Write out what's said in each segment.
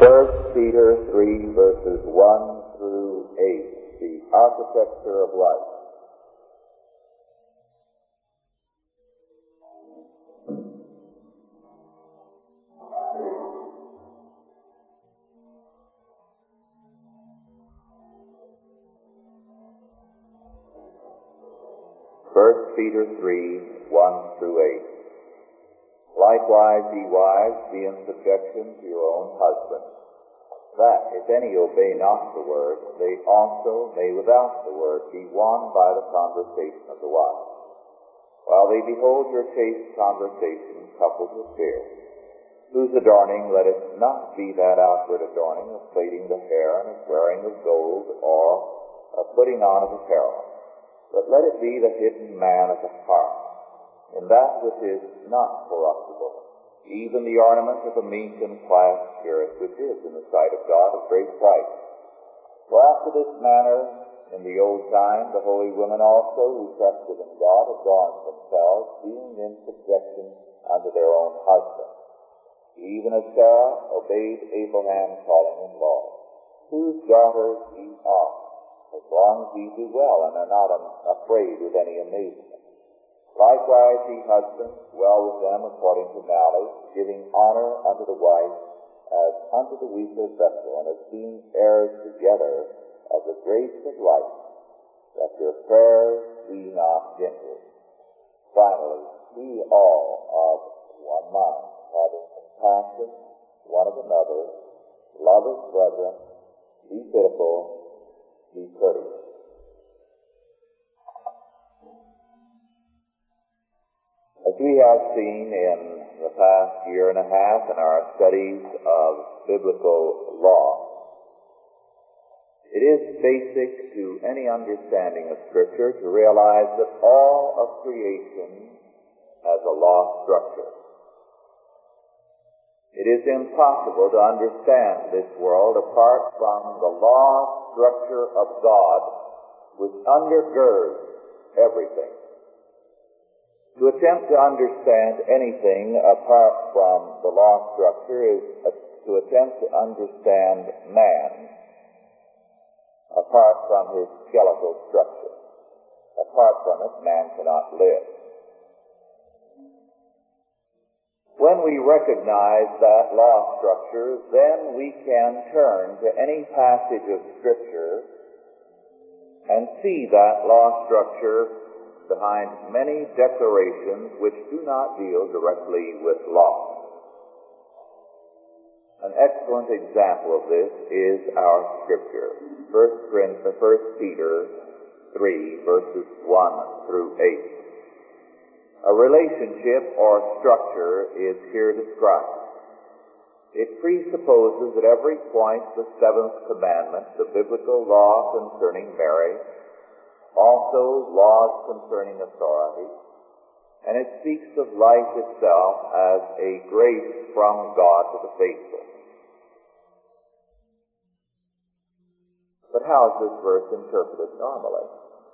Peter 3, verses 1 through 8, the architecture of life. Peter 3, 1 through 8. Likewise, ye wives, be in subjection to your own husbands, that, if any obey not the word, they also may without the word be won by the conversation of the wife, while they behold your chaste conversation coupled with fear, whose adorning let it not be that outward adorning of plaiting the hair and of wearing of gold, or of putting on of apparel, but let it be the hidden man of the heart, in that which is not corruptible, even the ornament of a meek and quiet spirit, which is in the sight of God of great price. For after this manner, in the old time, the holy women also, who trusted in God, adorned themselves, being in subjection unto their own husbands, even as Sarah obeyed Abraham, calling him Lord, whose daughters ye are, as long as ye do well, and are not afraid with any amazement. Likewise, ye husbands, dwell with them according to knowledge, giving honor unto the wife as unto the weaker vessel, and as being heirs together of the grace of life, that your prayers be not hindered. Finally, be all of one mind, having compassion one of another, love as brethren, be pitiful, be courteous. As we have seen in the past year and a half in our studies of biblical law, it is basic to any understanding of Scripture to realize that all of creation has a law structure. It is impossible to understand this world apart from the law structure of God, which undergirds everything. To attempt to understand anything apart from the law structure is to attempt to understand man apart from his skeletal structure. Apart from it, man cannot live. When we recognize that law structure, then we can turn to any passage of Scripture and see that law structure behind many declarations which do not deal directly with law. An excellent example of this is our Scripture, 1 Peter 3, verses 1 through 8. A relationship or structure is here described. It presupposes at every point the seventh commandment, the biblical law concerning marriage, also laws concerning authority, and it speaks of life itself as a grace from God to the faithful. But how is this verse interpreted normally?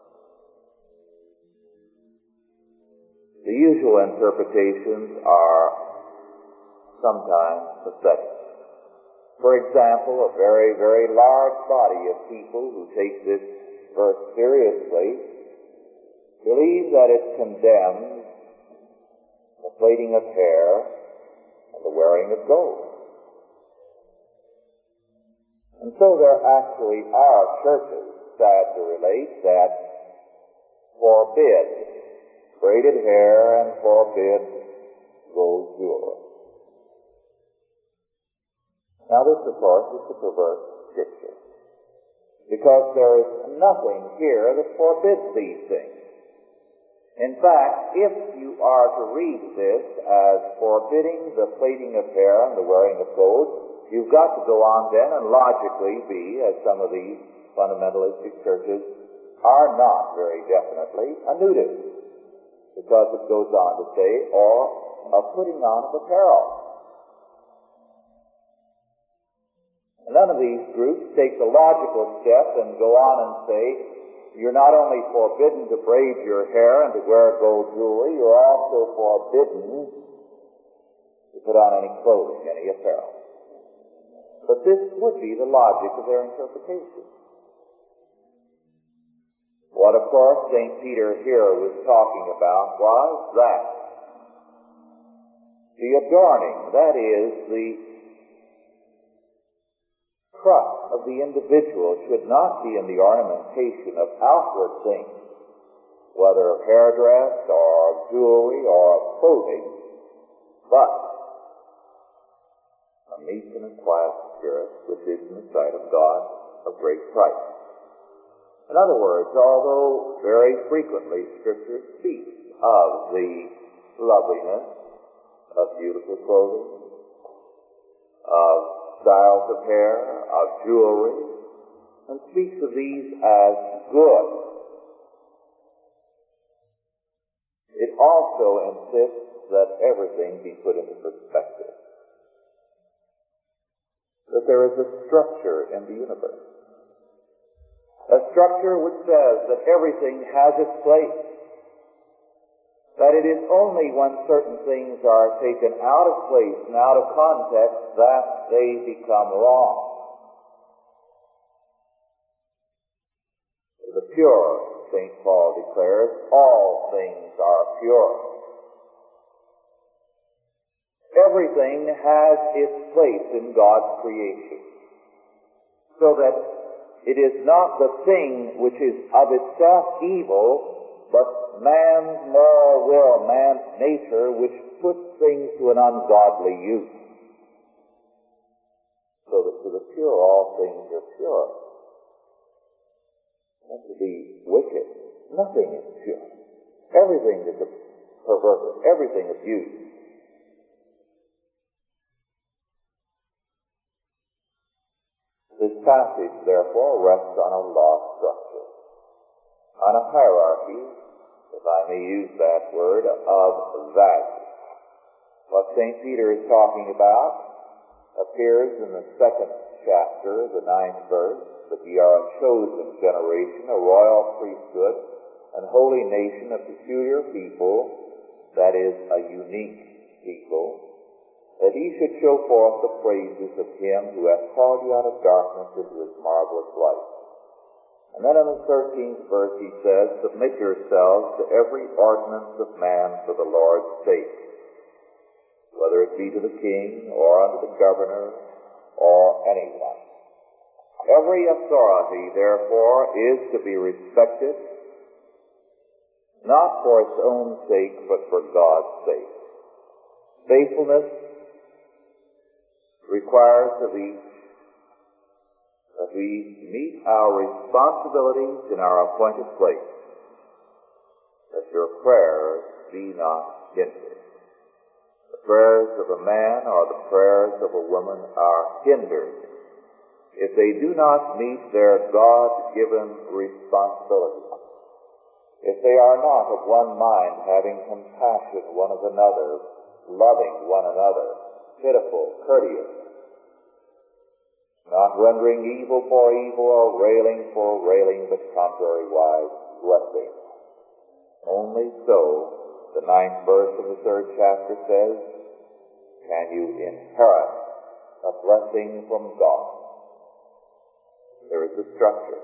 The usual interpretations are sometimes pathetic. For example, a very, very large body of people who take this verse seriously believe that it condemns the plaiting of hair and the wearing of gold. And so there actually are churches, sad to relate, that forbid braided hair and forbid gold jewelry. Now this, of course, is the perverse Scripture, because there is nothing here that forbids these things. In fact, if you are to read this as forbidding the plaiting of hair and the wearing of gold, you've got to go on then and logically be, as some of these fundamentalistic churches are not very definitely, a nudist, because it goes on to say, or of putting on of apparel. None of these groups take the logical step and go on and say, you're not only forbidden to braid your hair and to wear gold jewelry, you're also forbidden to put on any clothing, any apparel. But this would be the logic of their interpretation. What, of course, St. Peter here was talking about was that the adorning, that is, the trust of the individual, should not be in the ornamentation of outward things, whether of hairdress or of jewelry or of clothing, but a meek and a quiet spirit, which is in the sight of God of great price. In other words, although very frequently Scripture speaks of the loveliness of beautiful clothing, of styles of hair, of jewelry, and speaks of these as good, it also insists that everything be put into perspective, that there is a structure in the universe. A structure which says that everything has its place, that it is only when certain things are taken out of place and out of context that they become wrong. The pure, St. Paul declares, all things are pure. Everything has its place in God's creation, so that it is not the thing which is of itself evil, but man's moral will, man's nature, which puts things to an ungodly use. So that to the pure all things are pure. And to the wicked, nothing is pure. Everything is perverted, everything abused. This passage, therefore, rests on a law structure, on a hierarchy, if I may use that word, of value. What St. Peter is talking about appears in the 2nd chapter, the 9th verse, that ye are a chosen generation, a royal priesthood, an holy nation, a peculiar people, that is, a unique people, that ye should show forth the praises of him who hath called you out of darkness into his marvelous light. And then in the 13th verse he says, submit yourselves to every ordinance of man for the Lord's sake, whether it be to the king, or unto the governor, or anyone. Every authority, therefore, is to be respected, not for its own sake, but for God's sake. Faithfulness requires of each that we meet our responsibilities in our appointed place, that your prayers be not hindered. The prayers of a man or the prayers of a woman are hindered if they do not meet their God-given responsibilities, if they are not of one mind, having compassion one of another, loving one another, pitiful, courteous, not rendering evil for evil or railing for railing, but contrariwise blessing. Only so, the 9th verse of the 3rd chapter says, can you inherit a blessing from God. There is a structure.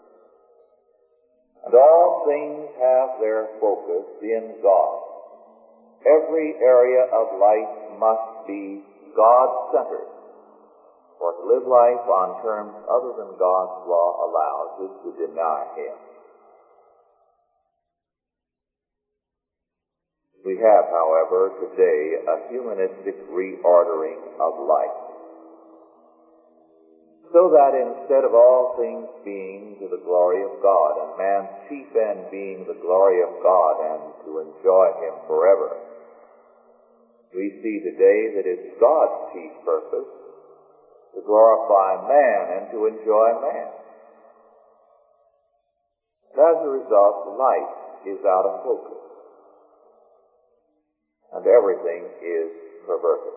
And all things have their focus in God. Every area of life must be God-centered. For to live life on terms other than God's law allows is to deny Him. We have, however, today a humanistic reordering of life, so that instead of all things being to the glory of God, and man's chief end being the glory of God and to enjoy Him forever, we see today that it's God's chief purpose to glorify man and to enjoy man. And as a result, life is out of focus, and everything is perverted.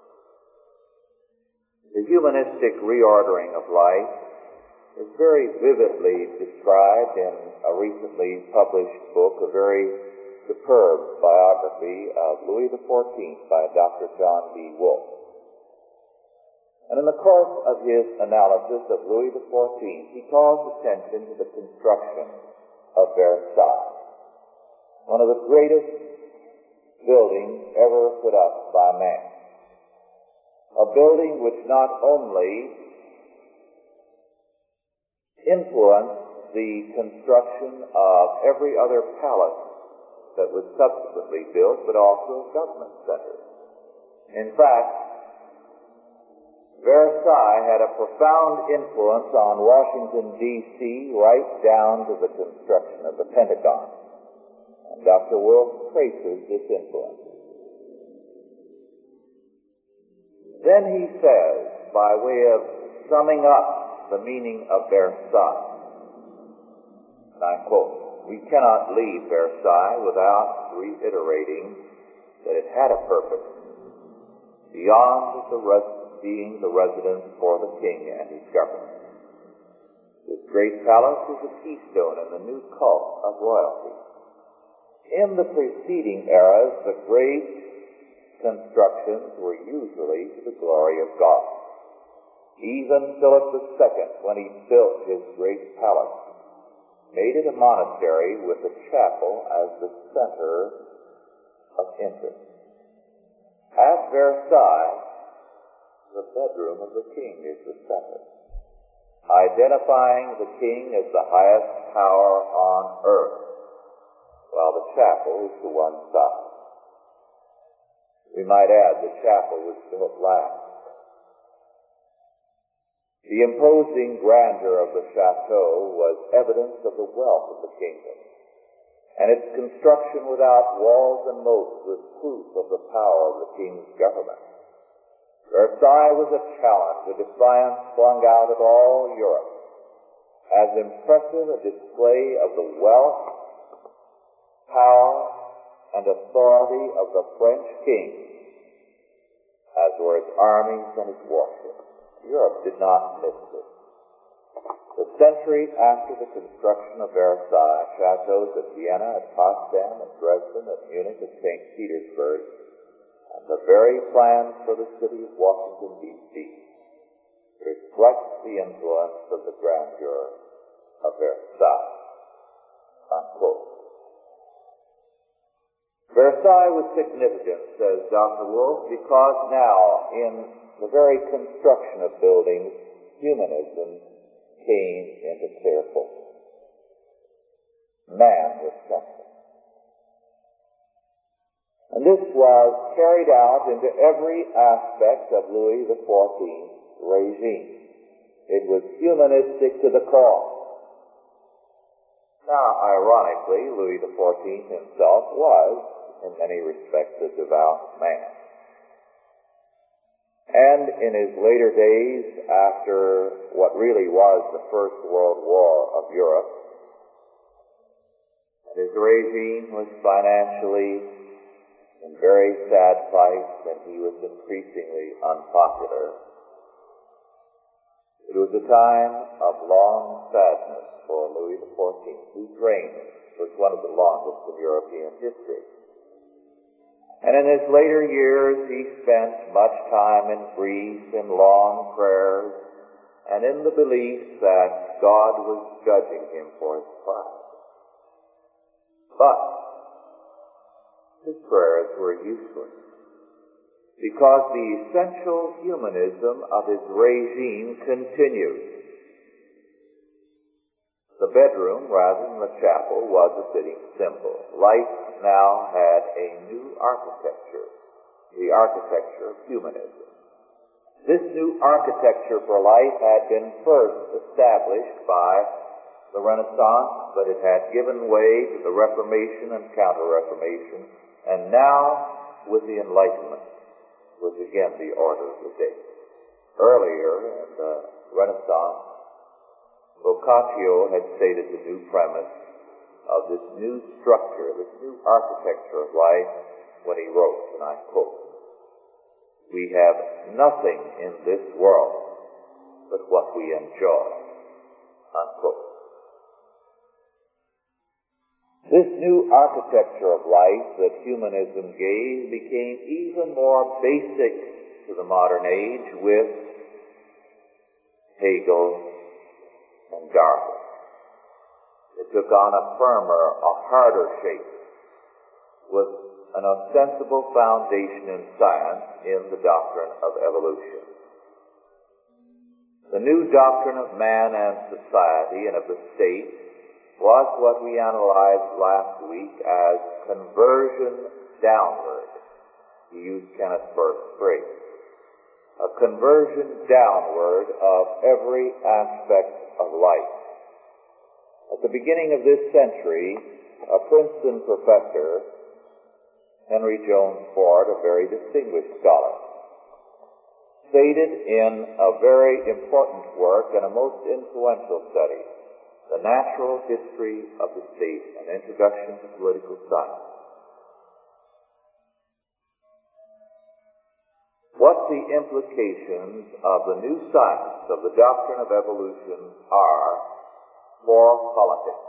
The humanistic reordering of life is very vividly described in a recently published book, a very superb biography of Louis XIV by Dr. John B. Wolfe. And in the course of his analysis of Louis XIV, he calls attention to the construction of Versailles, one of the greatest buildings ever put up by man. A building which not only influenced the construction of every other palace that was subsequently built, but also government centers. In fact, Versailles had a profound influence on Washington, D.C., right down to the construction of the Pentagon. And Dr. Wolf traces this influence. Then he says, by way of summing up the meaning of Versailles, and I quote, "We cannot leave Versailles without reiterating that it had a purpose beyond being the residence for the king and his government. This great palace is a keystone in the new cult of royalty. In the preceding eras, the great constructions were usually to the glory of God. Even Philip II, when he built his great palace, made it a monastery with the chapel as the center of interest. At Versailles, the bedroom of the king is the center, identifying the king as the highest power on earth, while the chapel is to one side. We might add the chapel was built last. The imposing grandeur of the chateau was evidence of the wealth of the kingdom, and its construction without walls and moats was proof of the power of the king's government. Versailles was a challenge, a defiance flung out at all Europe, as impressive a display of the wealth, power, and authority of the French king as were his armies and his warships. Europe did not miss this. The century after the construction of Versailles, chateaus at Vienna, at Potsdam, at Dresden, at Munich, at St. Petersburg, and the very plans for the city of Washington, D.C., reflect the influence of the grandeur of Versailles. Unquote. Versailles was significant, says Dr. Wolf, because now in the very construction of buildings, humanism came into clear focus. Man was central. And this was carried out into every aspect of Louis XIV's regime. It was humanistic to the core. Now, ironically, Louis XIV himself was, in many respects, a devout man. And in his later days, after what really was the First World War of Europe, his regime was financially in very sad plight, and he was increasingly unpopular. It was a time of long sadness for Louis XIV, whose reign was one of the longest in European history. And in his later years, he spent much time in grief, in long prayers, and in the belief that God was judging him for his pride. But his prayers were useless, because the essential humanism of his regime continued. The bedroom, rather than the chapel, was a fitting symbol. Life now had a new architecture, the architecture of humanism. This new architecture for life had been first established by the Renaissance, but it had given way to the Reformation and Counter-Reformation, and now, with the Enlightenment, was again the order of the day. Earlier in the Renaissance, Boccaccio had stated the new premise of this new structure, this new architecture of life, when he wrote, and I quote, "We have nothing in this world but what we enjoy," unquote. This new architecture of life that humanism gave became even more basic to the modern age with Hegel, and Darwin. It took on a firmer, a harder shape, with an ostensible foundation in science in the doctrine of evolution. The new doctrine of man and society and of the state was what we analyzed last week as conversion downward, to use Kenneth Burke's phrase. A conversion downward of every aspect of life. At the beginning of this century, a Princeton professor, Henry Jones Ford, a very distinguished scholar, stated in a very important work and a most influential study, The Natural History of the State, an Introduction to Political Science, what the implications of the new science of the doctrine of evolution are for politics.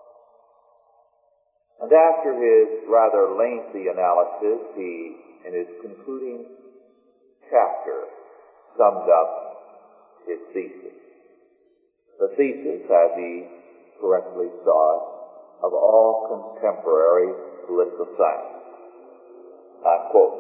And after his rather lengthy analysis, he, in his concluding chapter, summed up his thesis. The thesis, as he correctly saw it, of all contemporary political science. I quote,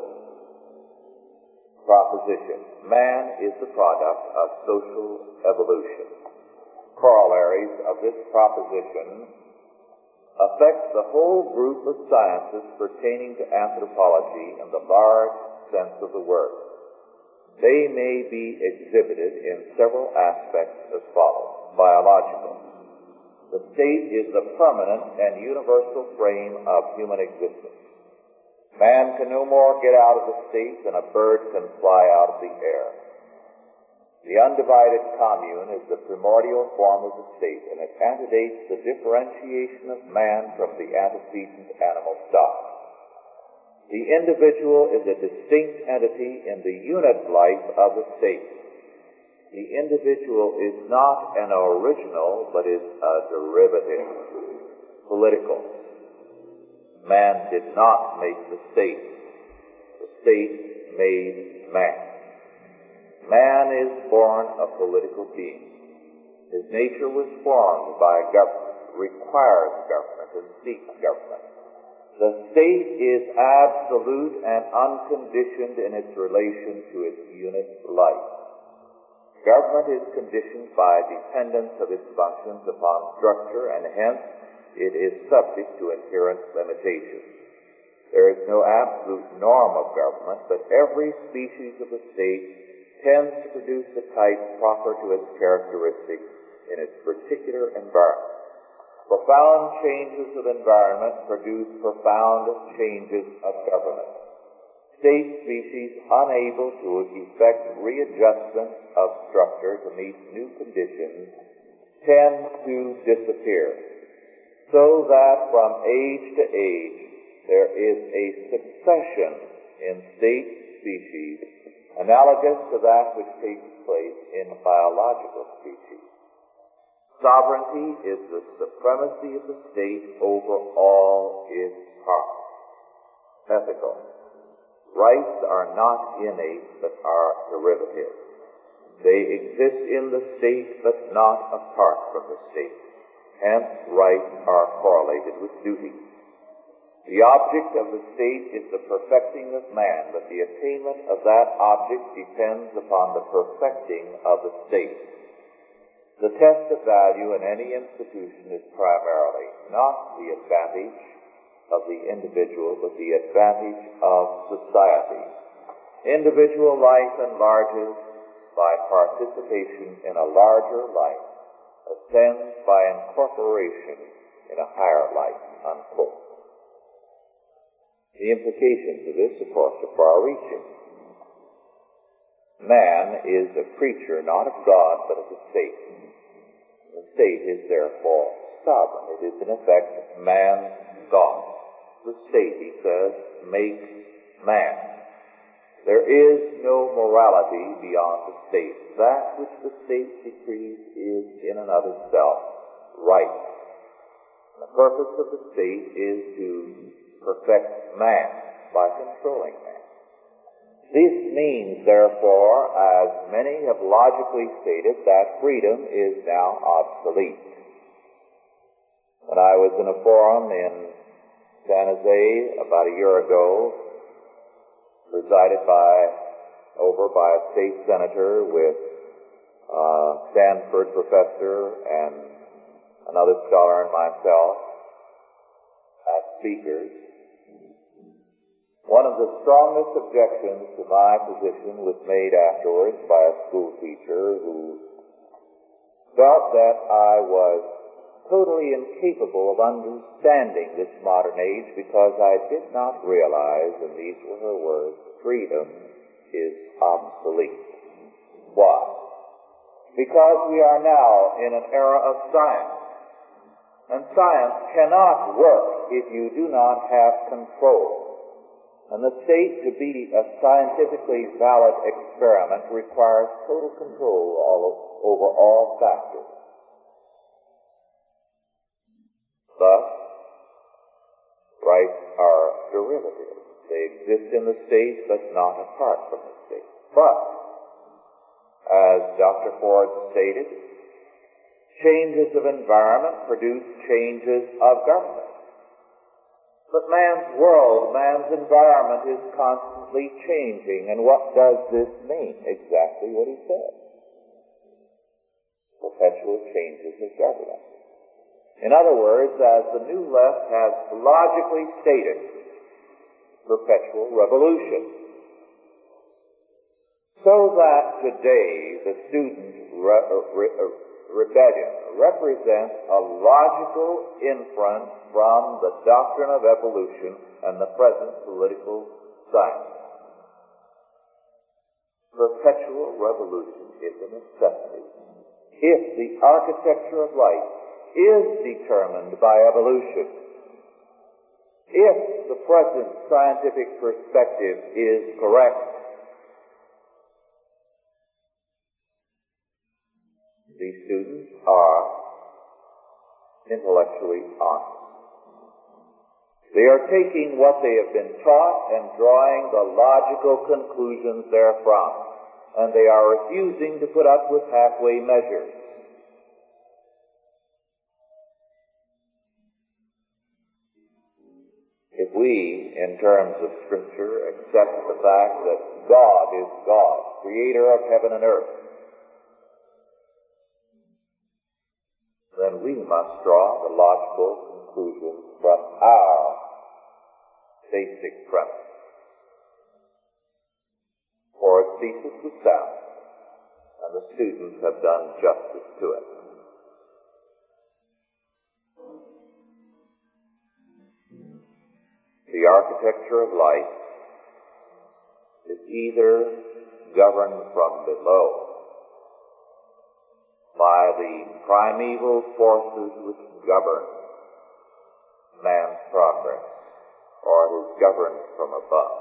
proposition, man is the product of social evolution. Corollaries of this proposition affect the whole group of sciences pertaining to anthropology in the large sense of the word. They may be exhibited in several aspects as follows. Biological. The state is the permanent and universal frame of human existence. Man can no more get out of the state than a bird can fly out of the air. The undivided commune is the primordial form of the state, and it antedates the differentiation of man from the antecedent animal stock. The individual is a distinct entity in the unit life of the state. The individual is not an original, but is a derivative. Political. Man did not make the state. The state made man. Man is born a political being. His nature was formed by government, requires government, and seeks government. The state is absolute and unconditioned in its relation to its unit life. Government is conditioned by dependence of its functions upon structure, and hence it is subject to inherent limitations. There is no absolute norm of government, but every species of the state tends to produce the type proper to its characteristics in its particular environment. Profound changes of environment produce profound changes of government. State species unable to effect readjustment of structure to meet new conditions tend to disappear, so that from age to age there is a succession in state species analogous to that which takes place in biological species. Sovereignty is the supremacy of the state over all its parts. Ethical. Rights are not innate, but are derivative. They exist in the state, but not apart from the state. Hence, rights are correlated with duty. The object of the state is the perfecting of man, but the attainment of that object depends upon the perfecting of the state. The test of value in any institution is primarily not the advantage of the individual, but the advantage of society. Individual life enlarges by participation in a larger life, ascends by incorporation in a higher life, unquote. The implications of this, of course, are far-reaching. Man is a creature not of God, but of the state. The state is therefore sovereign. It is, in effect, man's God. The state, he says, makes man. There is no morality beyond the state. That which the state decrees is, in and of itself, right. And the purpose of the state is to perfect man by controlling man. This means, therefore, as many have logically stated, that freedom is now obsolete. When I was in a forum in San Jose about a year ago, presided over by a state senator with a Stanford professor and another scholar and myself as speakers, one of the strongest objections to my position was made afterwards by a school teacher who felt that I was totally incapable of understanding this modern age because I did not realize, and these were her words, freedom is obsolete. Why? Because we are now in an era of science, and science cannot work if you do not have control. And the state to be a scientifically valid experiment requires total control over all factors. Thus, rights are derivative. They exist in the state, but not apart from the state. But, as Dr. Ford stated, changes of environment produce changes of government. But man's world, man's environment is constantly changing. And what does this mean? Exactly what he said. Perpetual changes of government. In other words, as the New Left has logically stated, perpetual revolution. So that today the student rebellion represents a logical inference from the doctrine of evolution and the present political science. Perpetual revolution is a necessity. If the architecture of life is determined by evolution, if the present scientific perspective is correct, these students are intellectually honest. They are taking what they have been taught and drawing the logical conclusions therefrom, and they are refusing to put up with halfway measures. If we, in terms of Scripture, accept the fact that God is God, creator of heaven and earth, then we must draw the logical conclusions from our basic premise. Ford's thesis was sound, and the students have done justice to it. The architecture of life is either governed from below by the primeval forces which govern man's progress, or it is governed from above.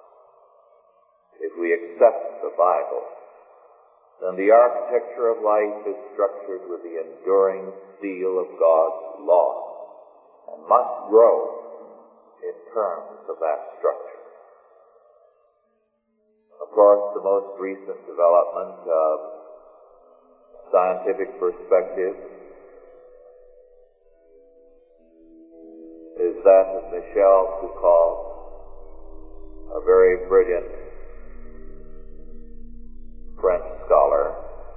If we accept the Bible, then the architecture of life is structured with the enduring seal of God's law, and must grow in terms of that structure. Of course, the most recent development of scientific perspective is that of Michel Foucault, a very brilliant French scholar,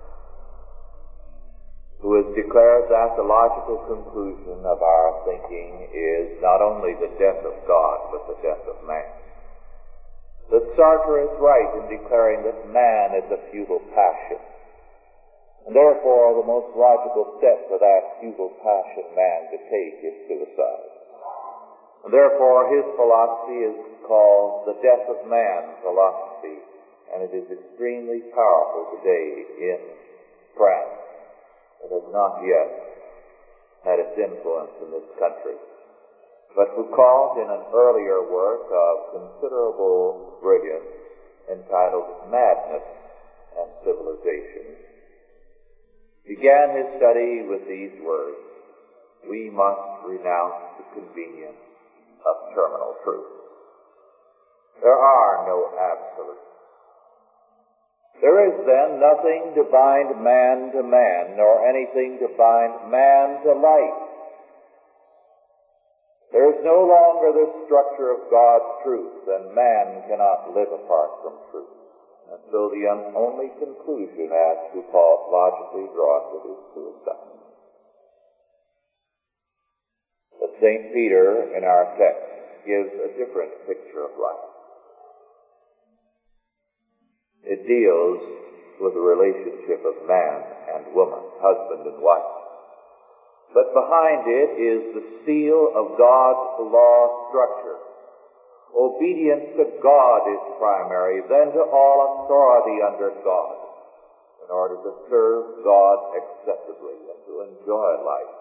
who has declared that the logical conclusion of our thinking is not only the death of God, but the death of man. That Sartre is right in declaring that man is a futile passion, and therefore the most logical step for that futile passion man to take is suicide. And therefore his philosophy is called the death of man philosophy, and it is extremely powerful today in France. It has not yet had its influence in this country. But Foucault, in an earlier work of considerable brilliance entitled Madness and Civilization, began his study with these words: we must renounce the convenience of terminal truth. There are no absolutes. There is then nothing to bind man to man, nor anything to bind man to life. There is no longer the structure of God's truth, and man cannot live apart from truth. And so the only conclusion as to Paul logically draws it is suicide. But St. Peter, in our text, gives a different picture of life. It deals with the relationship of man and woman, husband and wife. But behind it is the seal of God's law structure. Obedience to God is primary, then to all authority under God, in order to serve God acceptably and to enjoy life,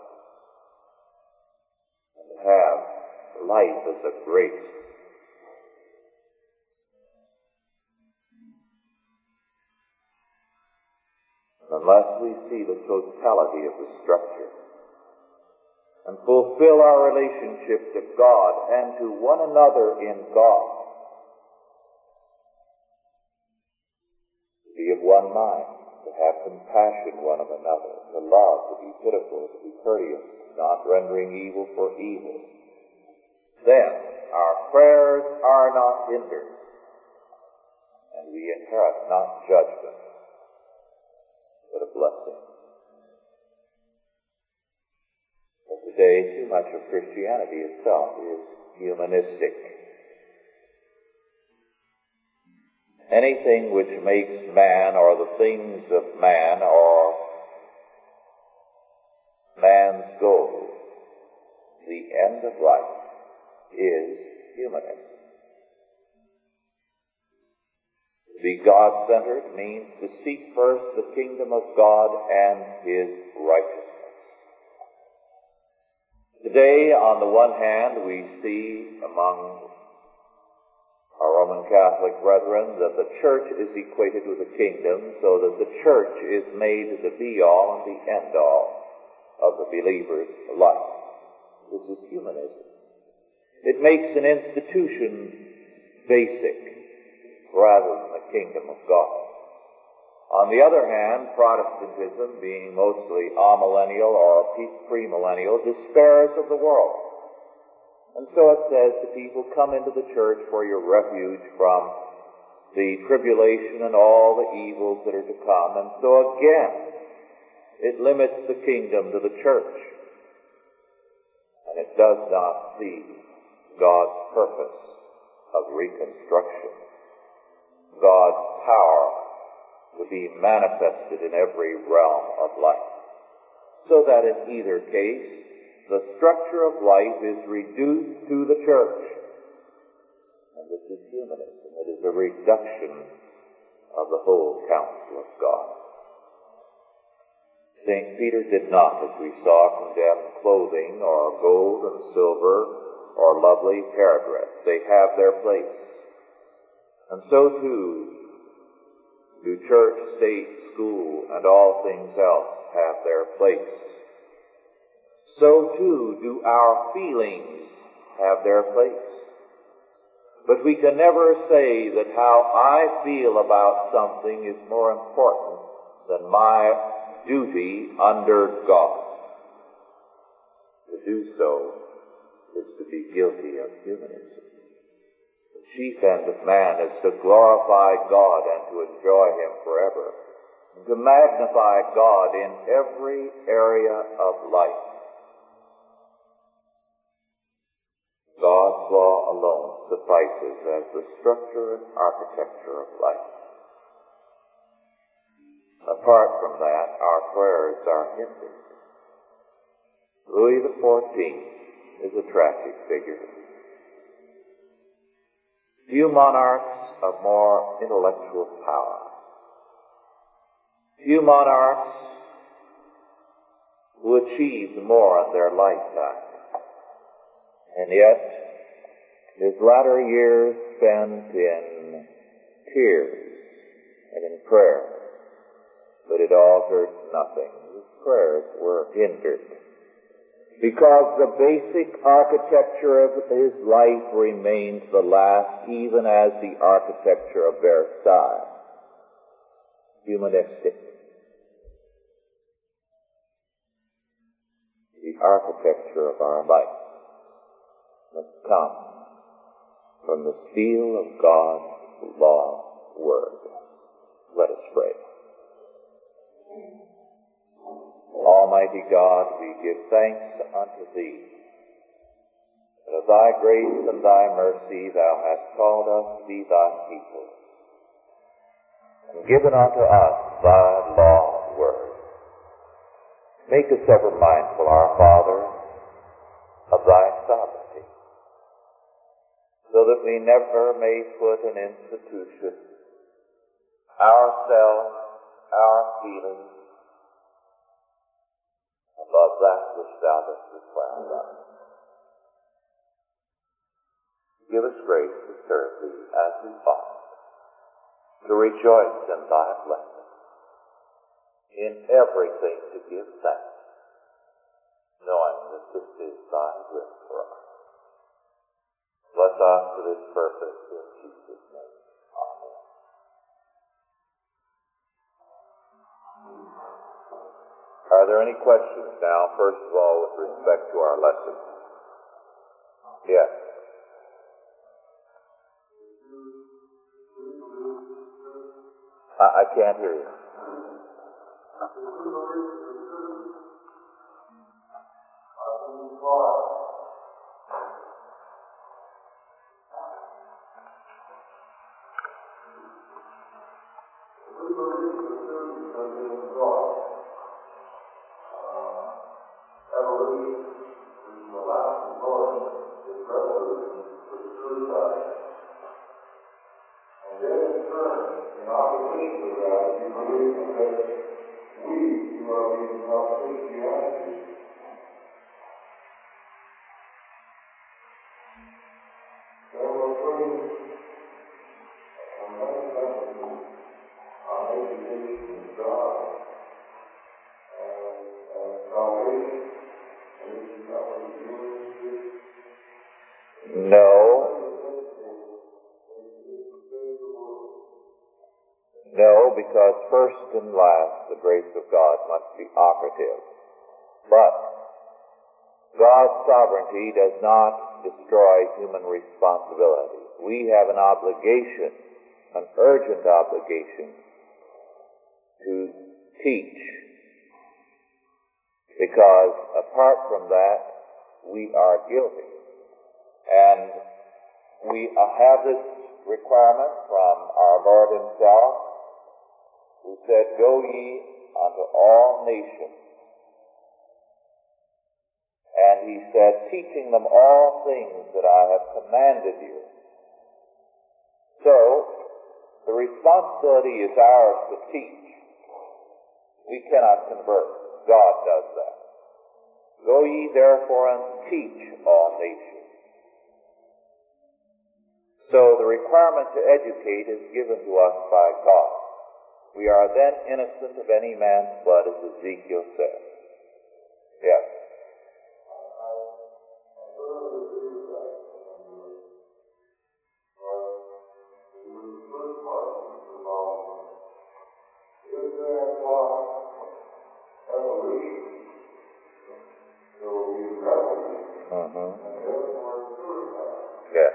and to have life as a grace. Unless we see the totality of the structure and fulfill our relationship to God and to one another in God, to be of one mind, to have compassion one of another, to love, to be pitiful, to be courteous, not rendering evil for evil, then our prayers are not hindered, and we inherit not judgment, but a blessing. But today, too much of Christianity itself is humanistic. Anything which makes man or the things of man or man's goal the end of life is humanism. To be God-centered means to seek first the kingdom of God and His righteousness. Today, on the one hand, we see among our Roman Catholic brethren that the church is equated with the kingdom, so that the church is made the be-all and the end-all of the believer's life. This is humanism. It makes an institution basic rather than the kingdom of God. On the other hand, Protestantism, being mostly amillennial or premillennial, despairs of the world. And so it says to people, come into the church for your refuge from the tribulation and all the evils that are to come. And so again, it limits the kingdom to the church. And it does not see God's purpose of reconstruction, God's power to be manifested in every realm of life. So that in either case, the structure of life is reduced to the church. And this is humanism. It is a reduction of the whole counsel of God. St. Peter did not, as we saw, condemn clothing or gold and silver or lovely hairdress. They have their place. And so too do church, state, school, and all things else have their place. So too do our feelings have their place. But we can never say that how I feel about something is more important than my duty under God. To do so is to be guilty of humanism. The chief end of man is to glorify God and to enjoy Him forever, and to magnify God in every area of life. God's law alone suffices as the structure and architecture of life. Apart from that, our prayers are hindered. Louis XIV is a tragic figure. Few monarchs of more intellectual power. Few monarchs who achieved more in their lifetime. And yet, his latter years spent in tears and in prayer. But it altered nothing. His prayers were hindered. Because the basic architecture of his life remains the last, even as the architecture of Versailles. humanistic. The architecture of our life must come from the seal of God's law word. Let us pray. Almighty God, we give thanks unto Thee, that of Thy grace and Thy mercy Thou hast called us to be Thy people, and given unto us Thy law word. Make us ever mindful, our Father, of Thy sovereignty, so that we never may put an institution, ourselves, our feelings, above that which Thou dost require of us. Give us grace to serve Thee as we ought, to rejoice in Thy blessing, in everything to give thanks, knowing that this is Thy will for us. Bless us for this purpose in Jesus' name. Amen. Are there any questions now, first of all, with respect to our lesson? Yes. I can't hear you. No, because first and last the grace of God must be operative. But God's sovereignty does not destroy human responsibility. We have an obligation, an urgent obligation, to teach. Because apart from that, we are guilty. And we have this requirement from our Lord Himself, who said, "Go ye unto all nations." And He said, "Teaching them all things that I have commanded you." So, the responsibility is ours to teach. We cannot convert. God does that. "Go ye therefore and teach all nations." So the requirement to educate is given to us by God. We are then innocent of any man's blood, as Ezekiel says. Yes. Yes.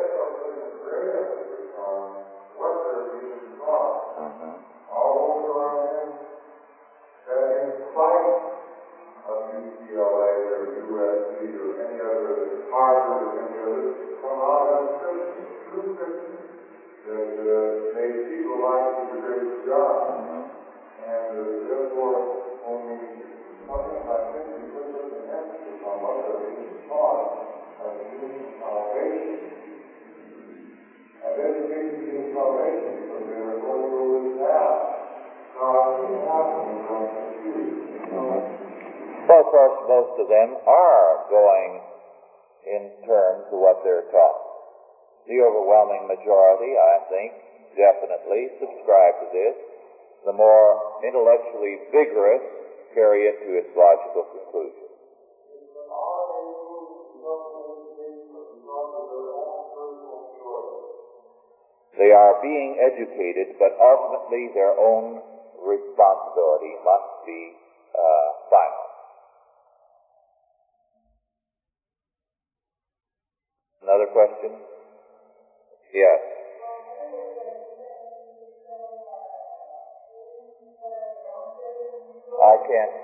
Well, of course, most of them are going in terms of what they're taught. The overwhelming majority, I think, definitely subscribe to this. The more intellectually vigorous carry it to its logical conclusion. They are being educated, but ultimately their own responsibility must be final. Another question? Yes. I can't.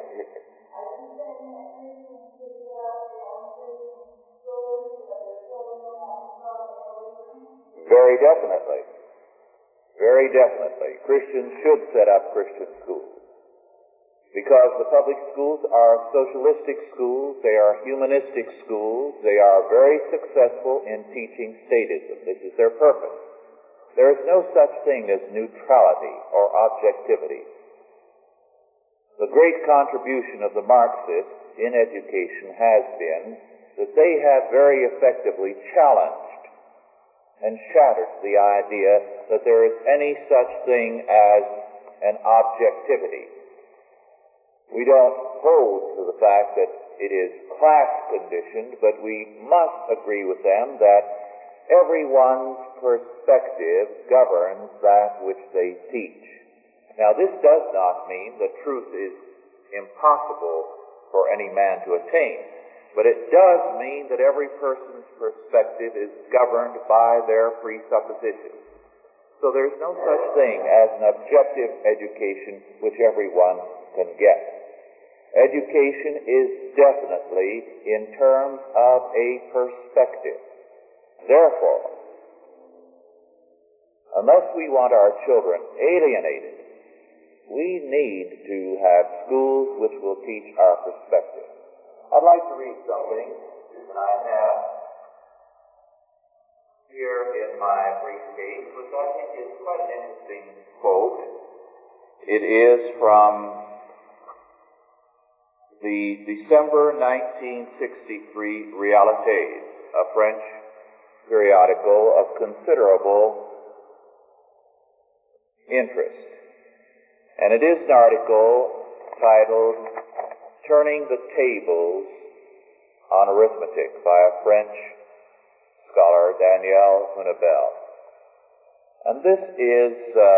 Very definitely. Very definitely. Christians should set up Christian schools. Because the public schools are socialistic schools, they are humanistic schools, they are very successful in teaching statism. This is their purpose. There is no such thing as neutrality or objectivity. The great contribution of the Marxists in education has been that they have very effectively challenged and shattered the idea that there is any such thing as an objectivity. We don't hold to the fact that it is class conditioned, but we must agree with them that everyone's perspective governs that which they teach. Now, this does not mean that truth is impossible for any man to attain, but it does mean that every person's perspective is governed by their presuppositions. So there's no such thing as an objective education which everyone can get. Education is definitely in terms of a perspective. Therefore, unless we want our children alienated, we need to have schools which will teach our perspective. I'd like to read something I have here in my briefcase, which I think is quite an interesting quote. It is from the December 1963 Realités, a French periodical of considerable interest. And it is an article titled Turning the Tables on Arithmetic by a French scholar, Daniel Hunebel. And this is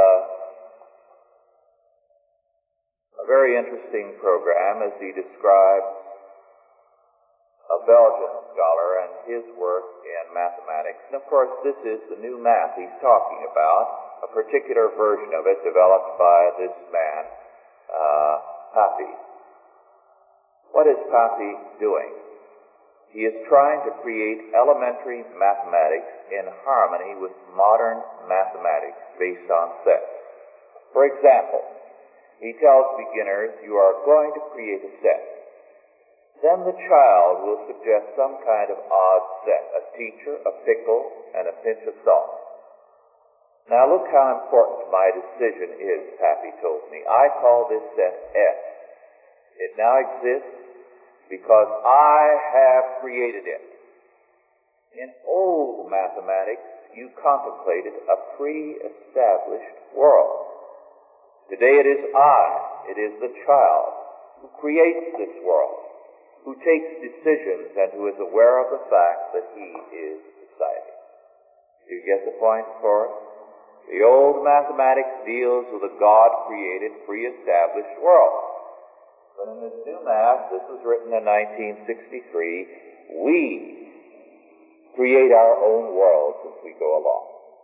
a very interesting program as he describes a Belgian scholar and his work in mathematics. And of course, this is the new math he's talking about, a particular version of it developed by this man, Papy. What is Papy doing? He is trying to create elementary mathematics in harmony with modern mathematics based on sets. For example, he tells beginners, you are going to create a set. Then the child will suggest some kind of odd set, a teacher, a pickle, and a pinch of salt. Now look how important my decision is, Papy told me. I call this set S. It now exists because I have created it. In old mathematics, you contemplated a pre-established world. Today it is I, it is the child, who creates this world, who takes decisions and who is aware of the fact that he is deciding. Do you get the point, Forrest? The old mathematics deals with a God-created, pre-established world. But in this new math, this was written in 1963, we create our own worlds as we go along.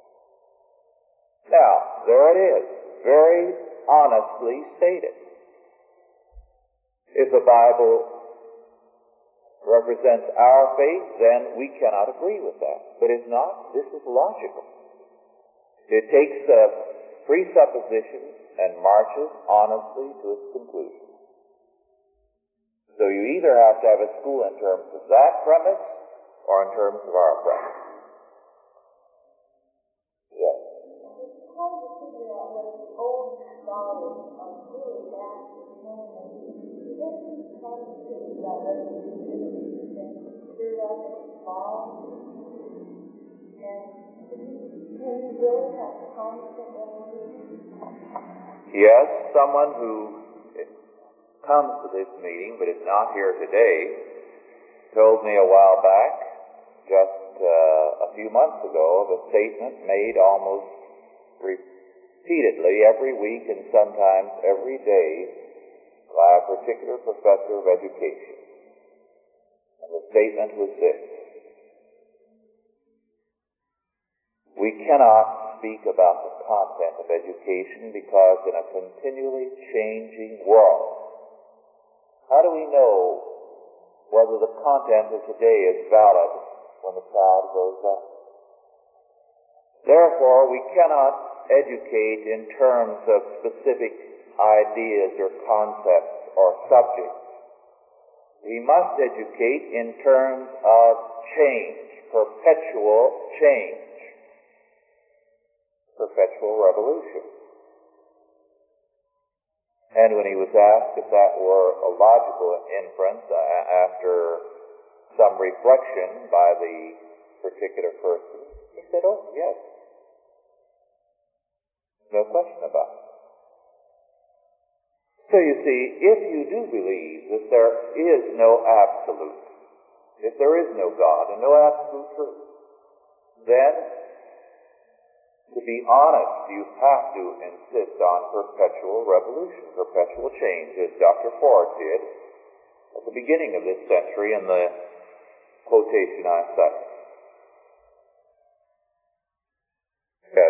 Now, there it is, very honestly stated. If the Bible represents our faith, then we cannot agree with that. But if not, this is logical. It takes the presuppositions and marches honestly to its conclusion. So you either have to have a school in terms of that premise or in terms of our premise. Yes. How do you figure out that the old scholars are really math and this is trying to figure out whether you can clear up the small and can you really have constant evolution? Yes, someone who comes to this meeting but is not here today told me a while back, just a few months ago, of a statement made almost repeatedly every week and sometimes every day by a particular professor of education. And the statement was this: we cannot speak about the content of education because in a continually changing world, how do we know whether the content of today is valid when the child grows up? Therefore, we cannot educate in terms of specific ideas or concepts or subjects. We must educate in terms of change, perpetual change, perpetual revolution. And when he was asked if that were a logical inference after some reflection by the particular person, he said, oh, yes. No question about it. So you see, if you do believe that there is no absolute, if there is no God and no absolute truth, then, to be honest, you have to insist on perpetual revolution, perpetual change, as Dr. Ford did at the beginning of this century in the quotation I cited. Yes.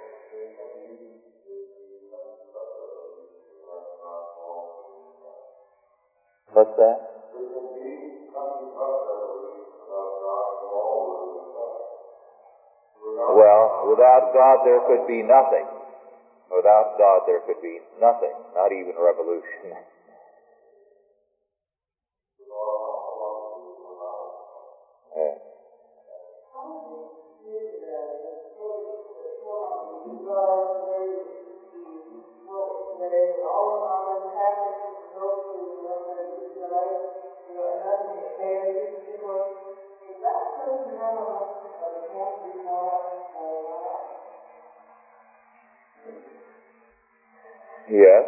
What's that? Well, without God there could be nothing. Without God there could be nothing, not even revolution. Yeah. Yes.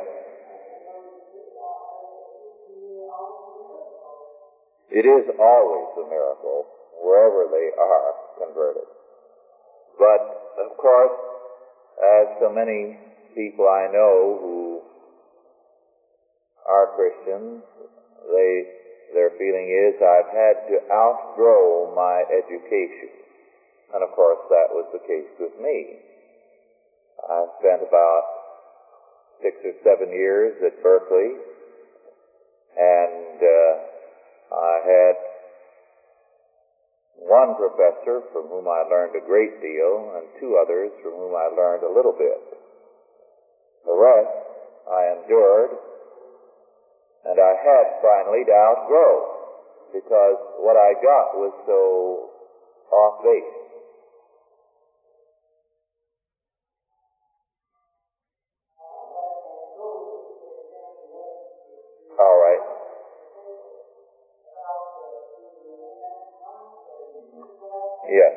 It is always a miracle, wherever they are converted. But, of course, as so many people I know who are Christians, their feeling is, I've had to outgrow my education. And, of course, that was the case with me. I spent about 6 or 7 years at Berkeley, and I had one professor from whom I learned a great deal, and 2 others from whom I learned a little bit. The rest I endured, and I had finally to outgrow, because what I got was so off base. All right. Yes.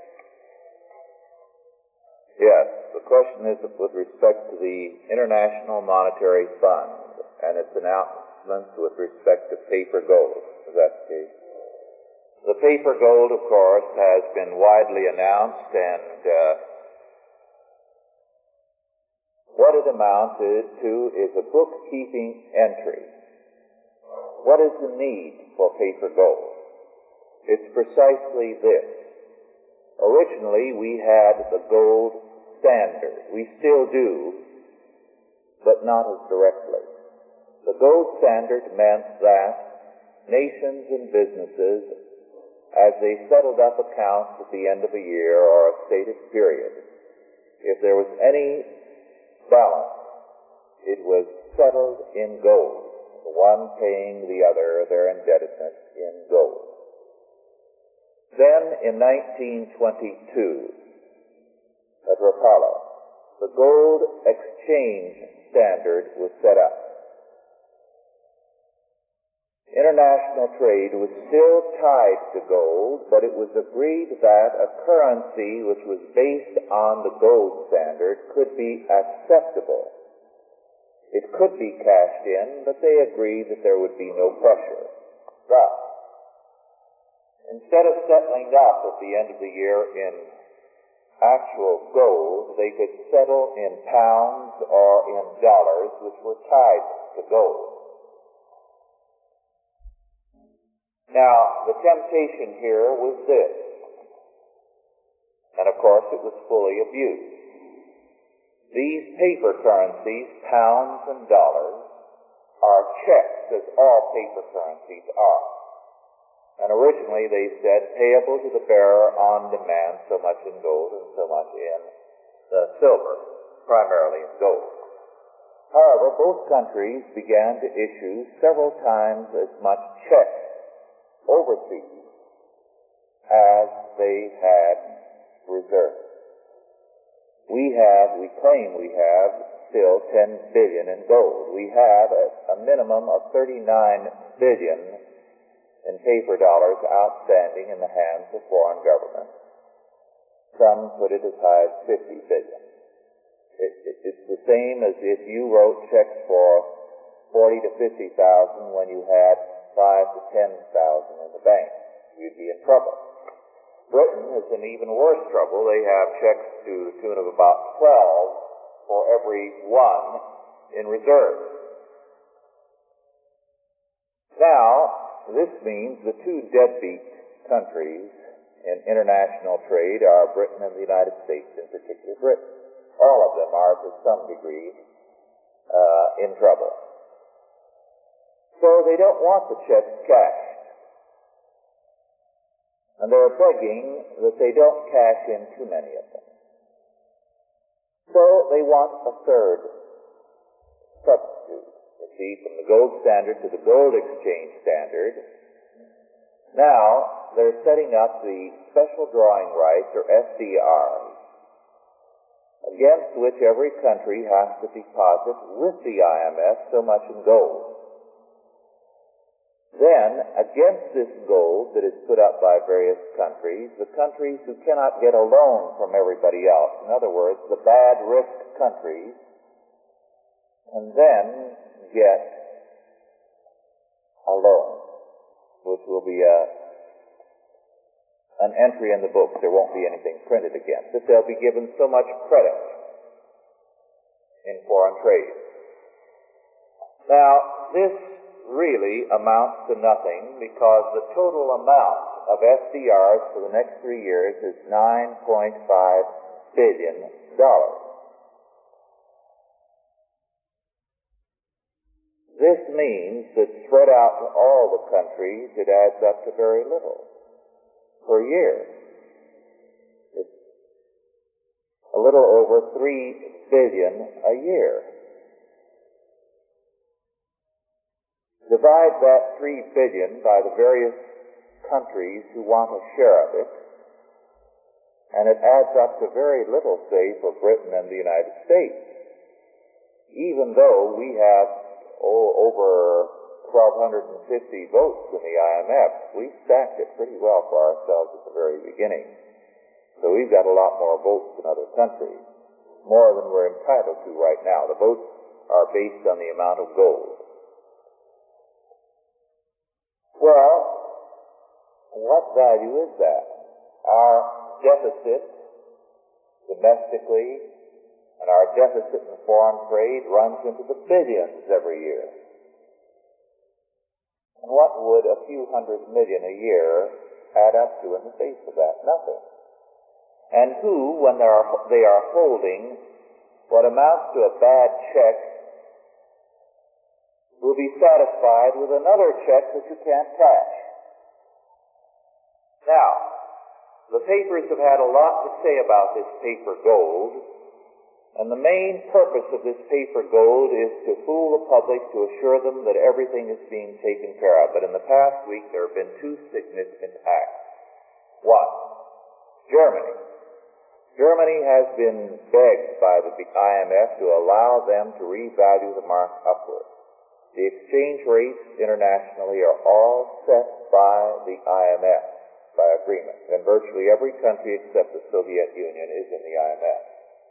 Yes. The question is with respect to the International Monetary Fund and its announcements with respect to paper gold. Is that the case? The paper gold, of course, has been widely announced, and what it amounts to is a bookkeeping entry. What is the need for paper gold? It's precisely this. Originally, we had the gold standard. We still do, but not as directly. The gold standard meant that nations and businesses, as they settled up accounts at the end of a year or a stated period, if there was any balance, it was settled in gold, the one paying the other their indebtedness in gold. Then, in 1922, at Rapallo, the gold exchange standard was set up. International trade was still tied to gold, but it was agreed that a currency which was based on the gold standard could be acceptable. It could be cashed in, but they agreed that there would be no pressure. Thus, instead of settling up at the end of the year in actual gold, they could settle in pounds or in dollars, which were tied to gold. Now, the temptation here was this, and of course it was fully abused. These paper currencies, pounds and dollars, are checks, as all paper currencies are. And originally they said payable to the bearer on demand, so much in gold and so much in the silver, primarily in gold. However, both countries began to issue several times as much checks overseas as they had reserves. We claim we have still 10 billion in gold. We have a minimum of 39 billion in paper dollars outstanding in the hands of foreign governments. Some put it as high as 50 billion. It's the same as if you wrote checks for 40 to 50,000 when you had 5 to 10,000 in the bank. You'd be in trouble. Britain is in even worse trouble. They have checks to the tune of about 12 for every one in reserve. Now, this means the two deadbeat countries in international trade are Britain and the United States, in particular Britain. All of them are, to some degree, in trouble. So they don't want the checks cashed. And they're begging that they don't cash in too many of them. So they want a third substitute. You see, from the gold standard to the gold exchange standard. Now, they're setting up the special drawing rights, or SDRs, against which every country has to deposit with the IMF so much in gold. Then, against this gold that is put up by various countries, the countries who cannot get a loan from everybody else, in other words, the bad risk countries, can then get a loan, which will be an entry in the books. There won't be anything printed against it. They'll be given so much credit in foreign trade. Now, this really amounts to nothing, because the total amount of SDRs for the next 3 years is $9.5 billion. This means that spread out to all the countries, it adds up to very little per year. It's a little over $3 billion a year. Divide that $3 billion by the various countries who want a share of it, and it adds up to very little, say, for Britain and the United States. Even though we have over 1,250 votes in the IMF, we stacked it pretty well for ourselves at the very beginning. So we've got a lot more votes than other countries, more than we're entitled to right now. The votes are based on the amount of gold. Well, what value is that? Our deficit domestically and our deficit in foreign trade runs into the billions every year. And what would a few $100 million a year add up to in the face of that? Nothing. And who, when they are holding what amounts to a bad check, will be satisfied with another check that you can't cash? Now, the papers have had a lot to say about this paper gold, and the main purpose of this paper gold is to fool the public, to assure them that everything is being taken care of. But in the past week, there have been two significant acts. One, Germany. Germany has been begged by the IMF to allow them to revalue the mark upward. The exchange rates internationally are all set by the IMF, by agreement. And virtually every country except the Soviet Union is in the IMF.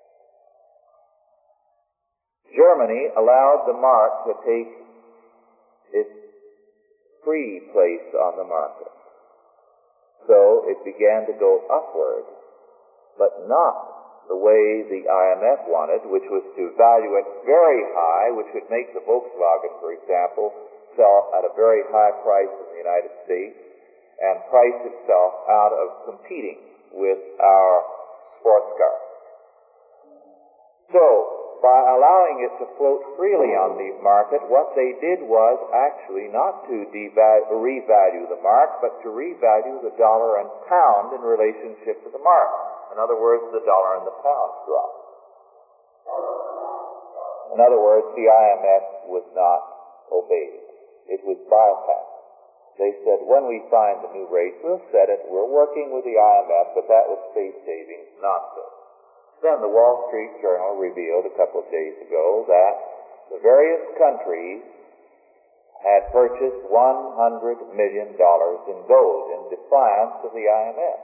Germany allowed the mark to take its free place on the market. So it began to go upward. but not the way the IMF wanted, which was to value it very high, which would make the Volkswagen, for example, sell at a very high price in the United States and price itself out of competing with our sports cars. So, by allowing it to float freely on the market, what they did was actually not to revalue the mark, but to revalue the dollar and pound in relationship to the mark. In other words, the dollar and the pound dropped. In other words, the IMF was not obeyed. It was bypassed. They said, when we find the new rate, we'll set it. We're working with the IMF, but that was space savings nonsense. Then the Wall Street Journal revealed a couple of days ago that the various countries had purchased $100 million in gold in defiance of the IMF.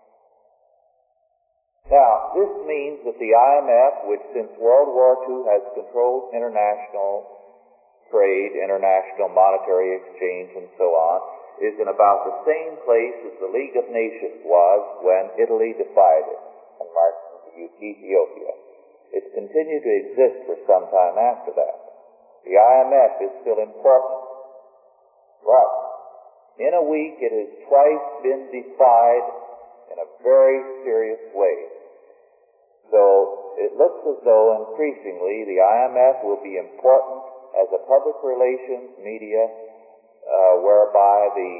Now, this means that the IMF, which since World War II has controlled international trade, international monetary exchange, and so on, is in about the same place as the League of Nations was when Italy defied it and marched into Ethiopia. It's continued to exist for some time after that. The IMF is still important, but in a week it has twice been defied in a very serious way. So it looks as though increasingly the IMF will be important as a public relations media whereby the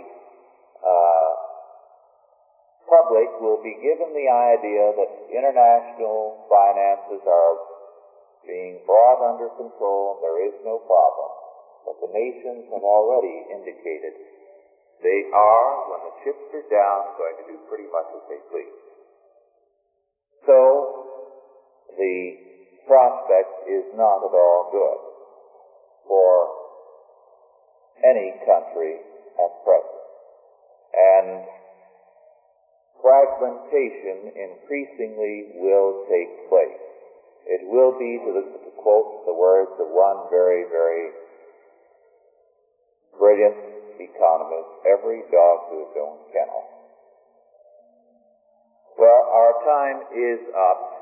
public will be given the idea that international finances are being brought under control and there is no problem. But the nations have already indicated they are, when the chips are down, going to do pretty much as they please. So the prospect is not at all good for any country at present. And fragmentation increasingly will take place. It will be, to quote the words of one very, very brilliant economist, every dog to his own kennel. Well, our time is up.